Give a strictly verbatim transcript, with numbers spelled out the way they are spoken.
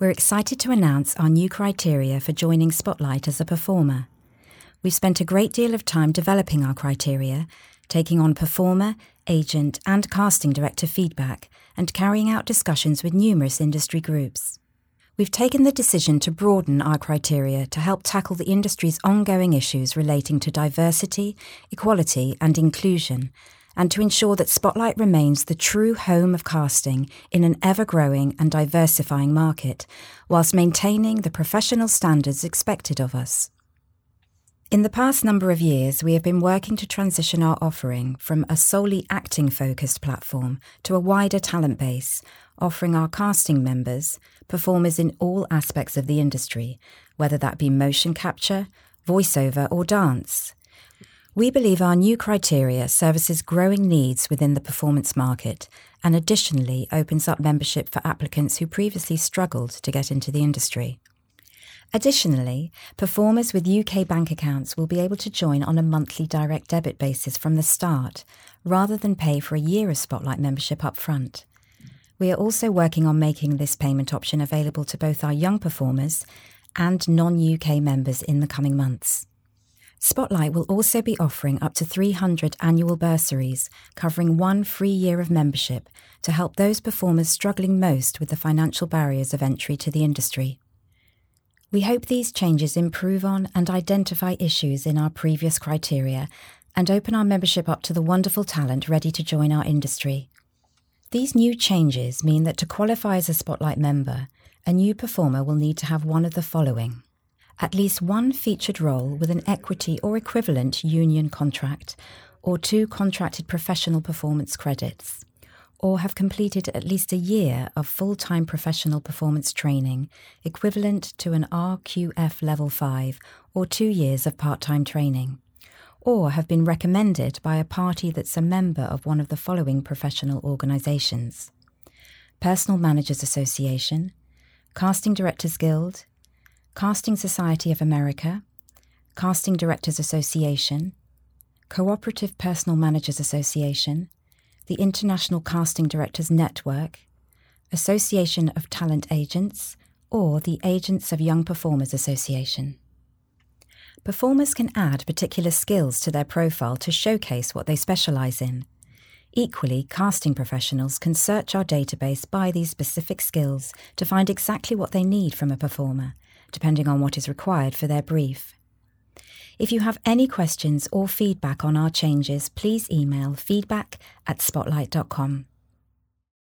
We're excited to announce our new criteria for joining Spotlight as a performer. We've spent a great deal of time developing our criteria, taking on performer, agent and casting director feedback, and carrying out discussions with numerous industry groups. We've taken the decision to broaden our criteria to help tackle the industry's ongoing issues relating to diversity, equality and inclusion, and to ensure that Spotlight remains the true home of casting in an ever-growing and diversifying market, whilst maintaining the professional standards expected of us. In the past number of years, we have been working to transition our offering from a solely acting-focused platform to a wider talent base, offering our casting members performers in all aspects of the industry, whether that be motion capture, voiceover or dance. We believe our new criteria services growing needs within the performance market and additionally opens up membership for applicants who previously struggled to get into the industry. Additionally, performers with U K bank accounts will be able to join on a monthly direct debit basis from the start, rather than pay for a year of Spotlight membership up front. We are also working on making this payment option available to both our young performers and non-U K members in the coming months. Spotlight will also be offering up to three hundred annual bursaries, covering one free year of membership to help those performers struggling most with the financial barriers of entry to the industry. We hope these changes improve on and identify issues in our previous criteria and open our membership up to the wonderful talent ready to join our industry. These new changes mean that to qualify as a Spotlight member, a new performer will need to have one of the following: at least one featured role with an equity or equivalent union contract, or two contracted professional performance credits, or have completed at least a year of full-time professional performance training, equivalent to an R Q F Level five, or two years of part-time training, or have been recommended by a party that's a member of one of the following professional organisations: Personal Managers Association, Casting Directors Guild, Casting Society of America, Casting Directors Association, Cooperative Personal Managers Association, the International Casting Directors Network, Association of Talent Agents, or the Agents of Young Performers Association. Performers can add particular skills to their profile to showcase what they specialise in. Equally, casting professionals can search our database by these specific skills to find exactly what they need from a performer, depending on what is required for their brief. If you have any questions or feedback on our changes, please email feedback at spotlight dot com.